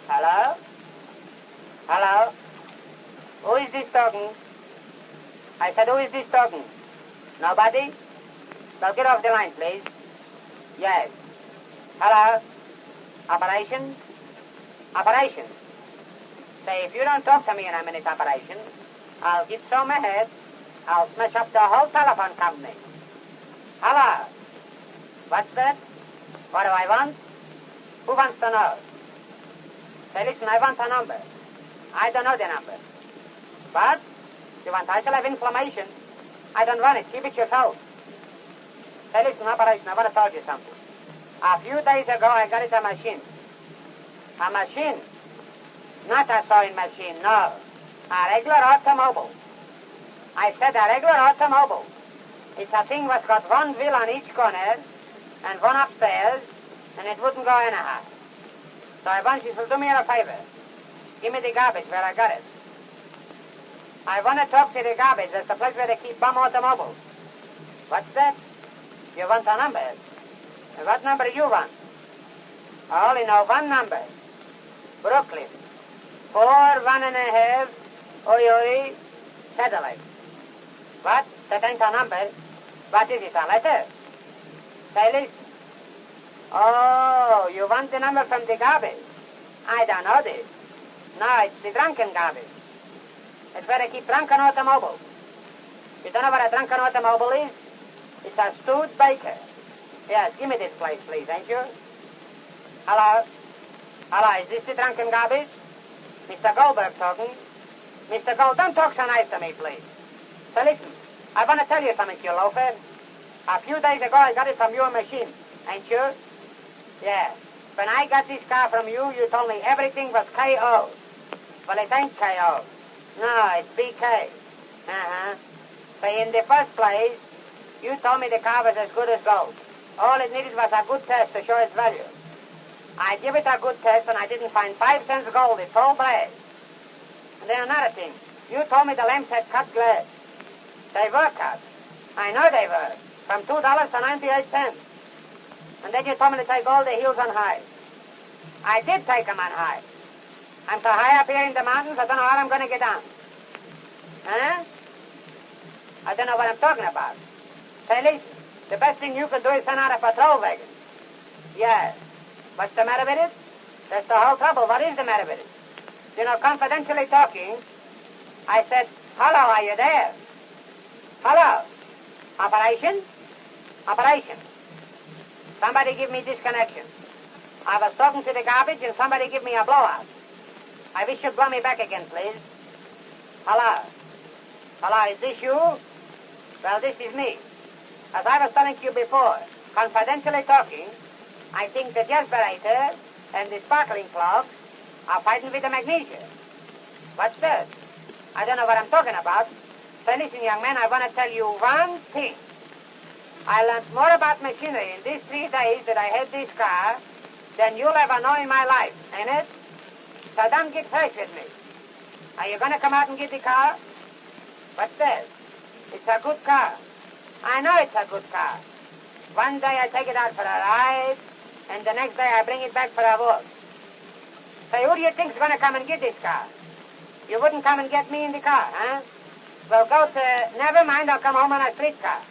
Hello? Hello? Who is this talking? I said, who is this talking? Nobody? Well, get off the line, please. Yes. Hello? Operation? Operation? Say, if you don't talk to me in a minute, operation, I'll get so mad, I'll smash up the whole telephone company. Hello? What's that? What do I want? Who wants to know? Say, listen, I want a number. I don't know the number. What? You want I shall have inflammation? I don't want it. Keep it yourself. Say, listen, operation, I want to tell you something. A few days ago, I got it a machine. A machine? Not a sewing machine, no. A regular automobile. I said a regular automobile. It's a thing that's got one wheel on each corner and one upstairs, and it wouldn't go anyhow. So I want you to do me a favor. Give me the garbage where I got it. I want to talk to the garbage. That's the place where they keep bum automobiles. What's that? You want a number? What number do you want? I only know one number. Brooklyn. 4-1.5 Oi satellite. What? That ain't a number. What is it, a letter? Say, listen. Oh, you want the number from the garbage? I don't know this. No, it's the drunken garbage. It's where they keep drunken automobiles. You don't know what a drunken automobile is? It's a stewed baker. Yes, give me this place, please, ain't you? Hello? Hello, is this the drunken garbage? Mr. Goldberg talking. Mr. Gold, don't talk so nice to me, please. So listen, I want to tell you something, you loafer. A few days ago, I got it from your machine, ain't you? Yeah. When I got this car from you, you told me everything was K.O. Well, it ain't K.O. No, it's B.K. Uh-huh. So in the first place, you told me the car was as good as gold. All it needed was a good test to show its value. I give it a good test, and I didn't find 5 cents gold. It's all black. And then another thing. You told me the lamps had cut glass. They were cut. I know they were. From $2 to 98 cents. And then you told me to take all the hills on high. I did take them on high. I'm so high up here in the mountains, I don't know how I'm going to get down. Huh? I don't know what I'm talking about. Say, listen, the best thing you can do is send out a patrol wagon. Yes. What's the matter with it? That's the whole trouble. What is the matter with it? You know, confidentially talking, I said, hello, are you there? Hello? Operation? Operation. Somebody give me disconnection. I was talking to the garbage and somebody give me a blowout. I wish you'd blow me back again, please. Hello? Hello, is this you? Well, this is me. As I was telling you before, confidentially talking, I think the respirator and the sparkling clogs are fighting with the magnesia. What's that? I don't know what I'm talking about. So listen, young man, I want to tell you one thing. I learned more about machinery in these 3 days that I had this car than you'll ever know in my life, ain't it? So don't get fresh with me. Are you going to come out and get the car? What's that? It's a good car. I know it's a good car. One day I take it out for a ride, and the next day I bring it back for a walk. Say, who do you think's going to come and get this car? You wouldn't come and get me in the car, huh? Well, go to... Never mind, I'll come home on a streetcar.